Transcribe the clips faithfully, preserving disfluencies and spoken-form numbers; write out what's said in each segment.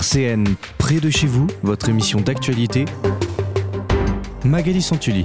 C N, près de chez vous, votre émission d'actualité. Magali Santulli.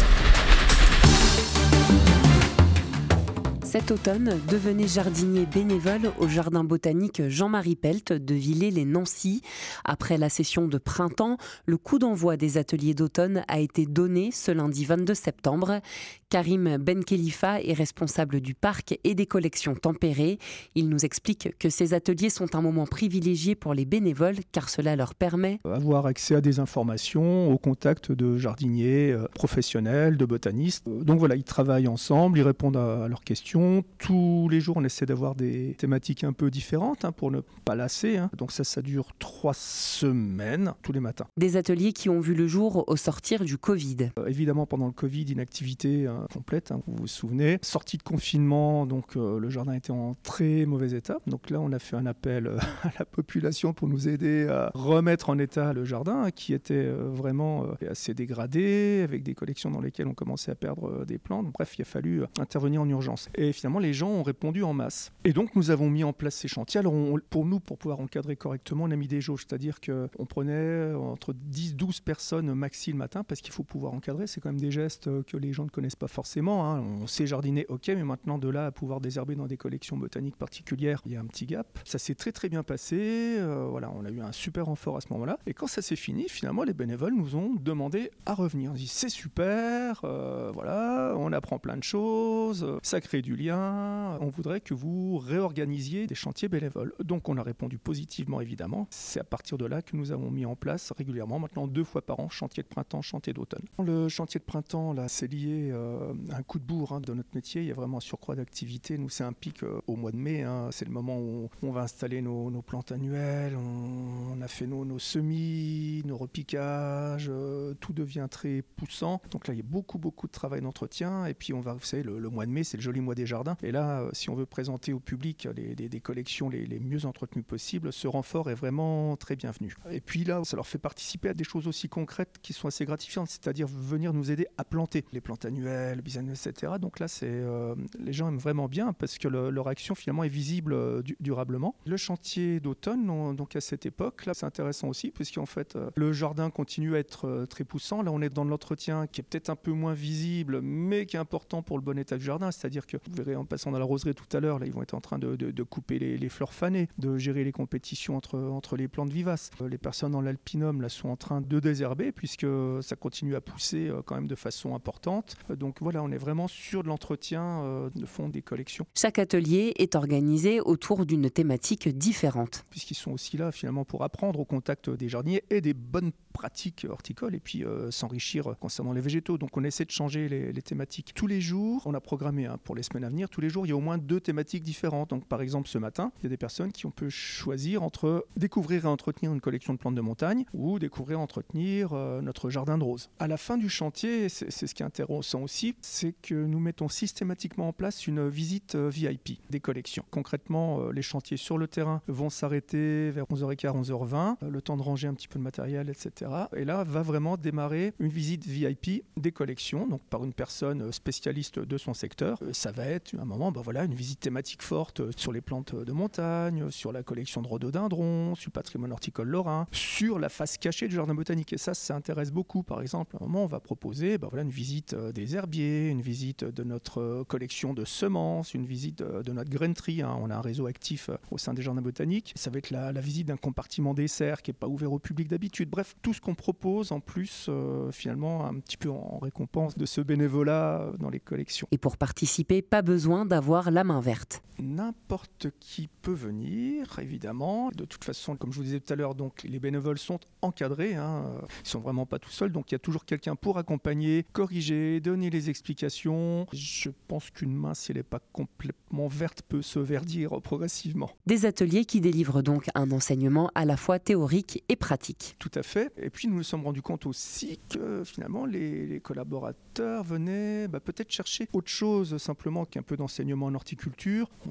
Cet automne, devenez jardinier bénévole au jardin botanique Jean-Marie Pelt de Villers-les-Nancy. Après la session de printemps, le coup d'envoi des ateliers d'automne a été donné ce lundi vingt-deux septembre. Karim Benkhelifa est responsable du parc et des collections tempérées. Il nous explique que ces ateliers sont un moment privilégié pour les bénévoles car cela leur permet avoir accès à des informations, au contact de jardiniers euh, professionnels, de botanistes. Euh, donc voilà, ils travaillent ensemble, ils répondent à, à leurs questions. Tous les jours, on essaie d'avoir des thématiques un peu différentes hein, pour ne pas lasser. Hein. Donc ça, ça dure trois semaines, tous les matins. Des ateliers qui ont vu le jour au sortir du Covid. Euh, évidemment, pendant le Covid, inactivité hein, complète, hein, vous vous souvenez. Sortie de confinement, donc euh, le jardin était en très mauvais état. Donc là, on a fait un appel euh, à la population pour nous aider à remettre en état le jardin, hein, qui était euh, vraiment euh, assez dégradé, avec des collections dans lesquelles on commençait à perdre euh, des plantes. Bref, il a fallu euh, intervenir en urgence. Et finalement, les gens ont répondu en masse. Et donc, nous avons mis en place ces chantiers. Alors, on, pour nous, pour pouvoir encadrer correctement, on a mis des jauges. C'est-à-dire qu'on prenait entre dix à douze personnes maxi le matin, parce qu'il faut pouvoir encadrer. C'est quand même des gestes que les gens ne connaissent pas forcément. Hein. On sait jardiner, ok, mais maintenant, de là à pouvoir désherber dans des collections botaniques particulières, il y a un petit gap. Ça s'est très, très bien passé. Euh, voilà, on a eu un super renfort à ce moment-là. Et quand ça s'est fini, finalement, les bénévoles nous ont demandé à revenir. On dit, c'est super, euh, voilà, on apprend plein de choses, ça crée du lien, on voudrait que vous réorganisiez des chantiers bénévoles. Donc on a répondu positivement évidemment. C'est à partir de là que nous avons mis en place régulièrement, maintenant deux fois par an, chantier de printemps, chantier d'automne. Le chantier de printemps, là, c'est lié euh, à un coup de bourre hein, de notre métier. Il y a vraiment un surcroît d'activité. Nous, c'est un pic euh, au mois de mai. Hein. C'est le moment où on va installer nos, nos plantes annuelles. On, on a fait nos, nos semis, nos repiquages. Euh, tout devient très poussant. Donc là, il y a beaucoup, beaucoup de travail d'entretien. Et puis, on va, vous savez, le, le mois de mai, c'est le joli mois des jardins. Et là, euh, si on veut présenter au public les, les, des collections les, les mieux entretenues possibles, ce renfort est vraiment très bienvenu. Et puis là, ça leur fait participer à des choses aussi concrètes qui sont assez gratifiantes, c'est-à-dire venir nous aider à planter les plantes annuelles, bisannuelles, et cetera. Donc là, c'est, euh, les gens aiment vraiment bien parce que le, leur action finalement est visible euh, du, durablement. Le chantier d'automne, on, donc à cette époque, là, c'est intéressant aussi puisqu'en fait, euh, le jardin continue à être euh, très poussant. Là, on est dans l'entretien qui est peut-être un peu moins visible, mais qui est important pour le bon état du jardin. C'est-à-dire que vous verrez en passant dans la roseraie tout à l'heure, là, ils vont être en train de, de, de couper les, les fleurs fanées, de gérer les compétitions entre, entre les plantes vivaces. Euh, les personnes dans l'alpinum là, sont en train de désherber puisque ça continue à pousser euh, quand même de façon importante. Euh, donc voilà, on est vraiment sur de l'entretien euh, de fond des collections. Chaque atelier est organisé autour d'une thématique différente. Puisqu'ils sont aussi là finalement pour apprendre au contact des jardiniers et des bonnes pratiques horticoles et puis euh, s'enrichir concernant les végétaux. Donc on essaie de changer les, les thématiques. Tous les jours, on a programmé hein, pour les semaines à venir, tous les jours, il y a au moins deux thématiques différentes. Donc par exemple, ce matin, il y a des personnes qui ont pu choisir entre découvrir et entretenir une collection de plantes de montagne ou découvrir et entretenir euh, notre jardin de roses. À la fin du chantier, c'est, c'est ce qui est intéressant aussi, c'est que nous mettons systématiquement en place une visite euh, V I P des collections. Concrètement, euh, les chantiers sur le terrain vont s'arrêter vers onze heures quinze, onze heures vingt, euh, le temps de ranger un petit peu le matériel, et cetera. Et là, va vraiment démarrer une visite V I P des collections, donc par une personne spécialiste de son secteur. Euh, ça va être, à un moment, ben voilà, une visite thématique forte sur les plantes de montagne, sur la collection de rhododendrons, sur le patrimoine horticole lorrain, sur la face cachée du jardin botanique. Et ça, ça intéresse beaucoup. Par exemple, à un moment, on va proposer ben voilà, une visite des herbiers, une visite de notre collection de semences, une visite de notre grainerie. Hein. On a un réseau actif au sein des jardins botaniques. Ça va être la, la visite d'un compartiment dessert qui n'est pas ouvert au public d'habitude. Bref, tout ce qu'on propose en plus, euh, finalement, un petit peu en récompense de ce bénévolat dans les collections. Et pour participer, pas besoin d'avoir la main verte. N'importe qui peut venir, évidemment. De toute façon, comme je vous disais tout à l'heure, donc, les bénévoles sont encadrés. Hein. Ils ne sont vraiment pas tout seuls. Donc, il y a toujours quelqu'un pour accompagner, corriger, donner les explications. Je pense qu'une main, si elle n'est pas complètement verte, peut se verdir progressivement. Des ateliers qui délivrent donc un enseignement à la fois théorique et pratique. Tout à fait. Et puis, nous nous sommes rendus compte aussi que, finalement, les, les collaborateurs venaient bah, peut-être chercher autre chose simplement qu'un peu d'enseignement en horticulture. On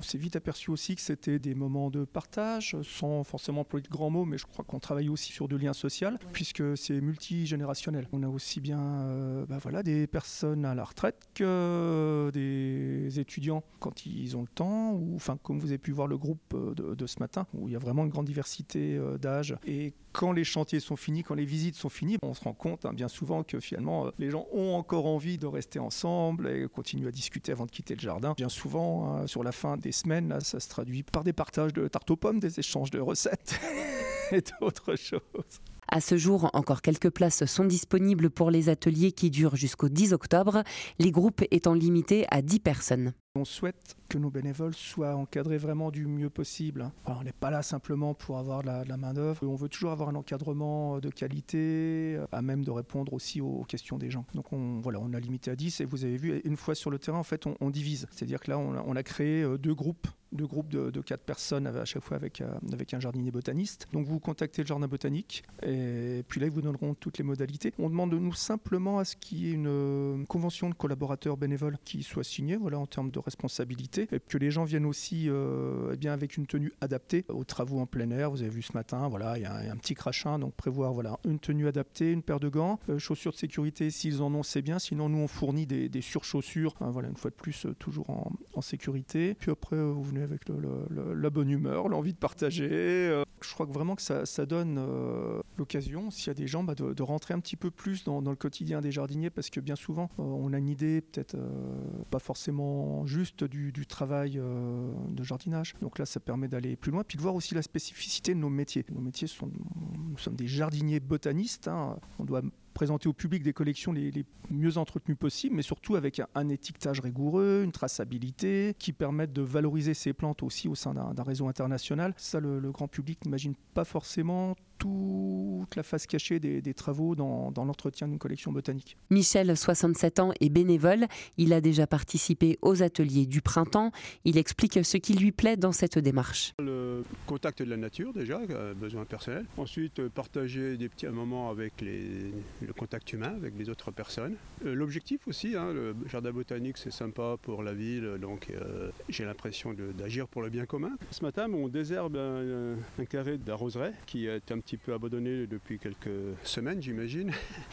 s'est vite aperçu aussi que c'était des moments de partage, sans forcément employer de grands mots, mais je crois qu'on travaille aussi sur du lien social, oui. puisque c'est multigénérationnel. On a aussi bien euh, bah voilà, des personnes à la retraite que des étudiants quand ils ont le temps, ou enfin, comme vous avez pu voir le groupe de, de ce matin, où il y a vraiment une grande diversité euh, d'âge. Et quand les chantiers sont finis, quand les visites sont finies, on se rend compte hein, bien souvent que finalement, euh, les gens ont encore envie de rester ensemble et continuer à discuter avant de quitter le jardin. Bien souvent, hein, sur la fin des semaines, là, ça se traduit par des partages de tartes aux pommes, des échanges de recettes et d'autres choses. À ce jour, encore quelques places sont disponibles pour les ateliers qui durent jusqu'au dix octobre, les groupes étant limités à dix personnes. On souhaite que nos bénévoles soient encadrés vraiment du mieux possible. Alors, on n'est pas là simplement pour avoir de la, de la main-d'œuvre. On veut toujours avoir un encadrement de qualité, à même de répondre aussi aux questions des gens. Donc on, voilà, on a limité à dix et vous avez vu, une fois sur le terrain, en fait, on, on divise. C'est-à-dire que là, on a, on a créé deux groupes. Deux groupes de, de quatre personnes à chaque fois avec, euh, avec un jardinier botaniste. Donc vous contactez le jardin botanique et puis là ils vous donneront toutes les modalités. On demande de nous simplement à ce qu'il y ait une, une convention de collaborateurs bénévoles qui soit signée, voilà, en termes de responsabilité, et que les gens viennent aussi euh, eh bien, avec une tenue adaptée aux travaux en plein air. Vous avez vu ce matin, voilà, il y a un, un petit crachin, donc prévoir voilà, une tenue adaptée, une paire de gants, euh, chaussures de sécurité s'ils en ont, c'est bien. Sinon nous on fournit des, des surchaussures, hein, voilà, une fois de plus euh, toujours en, en sécurité. Puis après euh, vous venez avec le, le, le, la bonne humeur, l'envie de partager. Euh, je crois que vraiment que ça, ça donne euh, l'occasion, s'il y a des gens, bah, de, de rentrer un petit peu plus dans, dans le quotidien des jardiniers, parce que bien souvent, euh, on a une idée peut-être euh, pas forcément juste du, du travail euh, de jardinage. Donc là, ça permet d'aller plus loin, puis de voir aussi la spécificité de nos métiers. Nos métiers sont, nous sommes des jardiniers botanistes, hein. On doit présenter au public des collections les, les mieux entretenues possibles, mais surtout avec un, un étiquetage rigoureux, une traçabilité qui permettent de valoriser ces plantes aussi au sein d'un, d'un réseau international. Ça, le, le grand public n'imagine pas forcément toute la face cachée des, des travaux dans, dans l'entretien d'une collection botanique. Michel, soixante-sept ans, est bénévole. Il a déjà participé aux ateliers du printemps. Il explique ce qui lui plaît dans cette démarche. Le contact de la nature déjà, besoin personnel. Ensuite, partager des petits moments avec les, le contact humain avec les autres personnes. L'objectif aussi, hein, le jardin botanique, c'est sympa pour la ville, donc euh, j'ai l'impression de, d'agir pour le bien commun. Ce matin, on désherbe un, un carré de la roseraie qui est un petit peu abandonné depuis quelques semaines, j'imagine.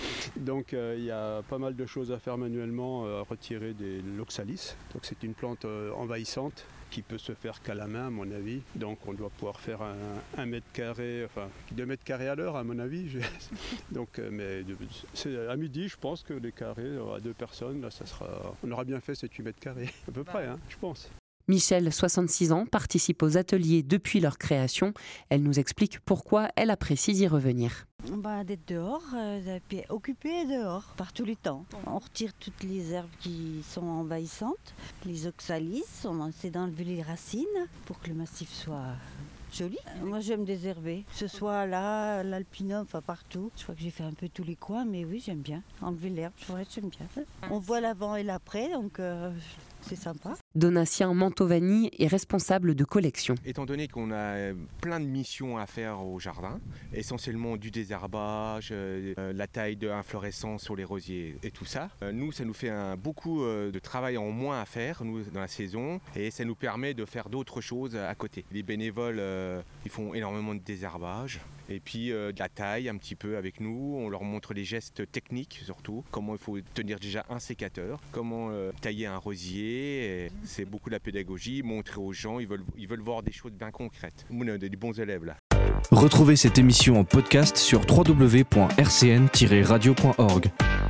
Donc euh, il y a pas mal de choses à faire manuellement, à retirer des l'oxalis. Donc c'est une plante euh, envahissante qui peut se faire qu'à la main, à mon avis. Donc on doit pouvoir faire un, un mètre carré, enfin deux mètres carrés à l'heure, à mon avis. Donc, euh, mais c'est à midi, je pense que les carrés à deux personnes, là, ça sera, on aura bien fait ces huit mètres carrés, à peu près, hein, je pense. Michel, soixante-six ans, participe aux ateliers depuis leur création. Elle nous explique pourquoi elle apprécie d'y revenir. Bah, d'être dehors, euh, puis occupé dehors, par tous les temps. On retire toutes les herbes qui sont envahissantes, les oxalis, on essaie d'enlever les racines pour que le massif soit joli. Moi j'aime désherber, que ce soit là, l'alpinum, enfin partout. Je crois que j'ai fait un peu tous les coins, mais oui j'aime bien. Enlever l'herbe, ouais, j'aime bien. On voit l'avant et l'après, donc euh, c'est sympa. Donatien Mantovani est responsable de collection. Étant donné qu'on a plein de missions à faire au jardin, essentiellement du désherbage, euh, la taille d'inflorescence sur les rosiers et tout ça, euh, nous ça nous fait un, beaucoup euh, de travail en moins à faire nous, dans la saison, et ça nous permet de faire d'autres choses à côté. Les bénévoles euh, ils font énormément de désherbage et puis euh, de la taille un petit peu avec nous, on leur montre les gestes techniques surtout, comment il faut tenir déjà un sécateur, comment euh, tailler un rosier. Et c'est beaucoup de la pédagogie, montrer aux gens, ils veulent, ils veulent voir des choses bien concrètes. On a des bons élèves là. Retrouvez cette émission en podcast sur w w w point r c n tiret radio point org.